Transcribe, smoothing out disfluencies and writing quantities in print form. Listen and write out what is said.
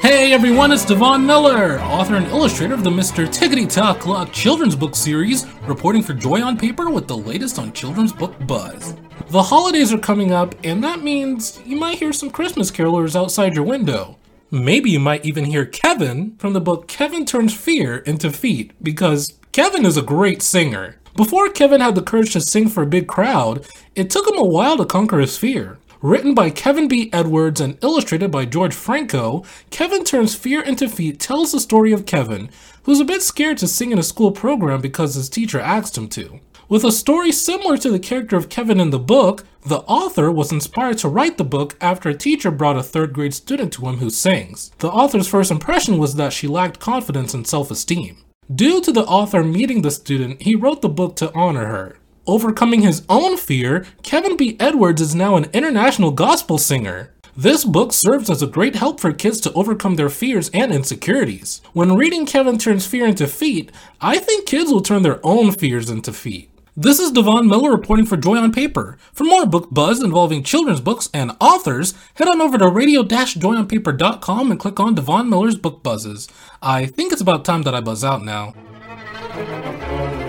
Hey everyone, it's Devon Miller, author and illustrator of the Mr. Tickety Tock Clock children's book series, reporting for Joy on Paper with the latest on children's book buzz. The holidays are coming up, and that means you might hear some Christmas carolers outside your window. Maybe you might even hear Kevin from the book Kevin Turns Fear into Feet, because Kevin is a great singer. Before Kevin had the courage to sing for a big crowd, it took him a while to conquer his fear. Written by Kevin B. Edwards and illustrated by George Franco, Kevin Turns Fear into Feet tells the story of Kevin, who's a bit scared to sing in a school program because his teacher asked him to. With a story similar to the character of Kevin in the book, the author was inspired to write the book after a teacher brought a third grade student to him who sings. The author's first impression was that she lacked confidence and self-esteem. Due to the author meeting the student, he wrote the book to honor her. Overcoming his own fear, Kevin B. Edwards is now an international gospel singer. This book serves as a great help for kids to overcome their fears and insecurities. When reading Kevin Turns Fear into Feet, I think kids will turn their own fears into feet. This is Devon Miller reporting for Joy on Paper. For more book buzz involving children's books and authors, head on over to radio-joyonpaper.com and click on Devon Miller's Book Buzzes. I think it's about time that I buzz out now.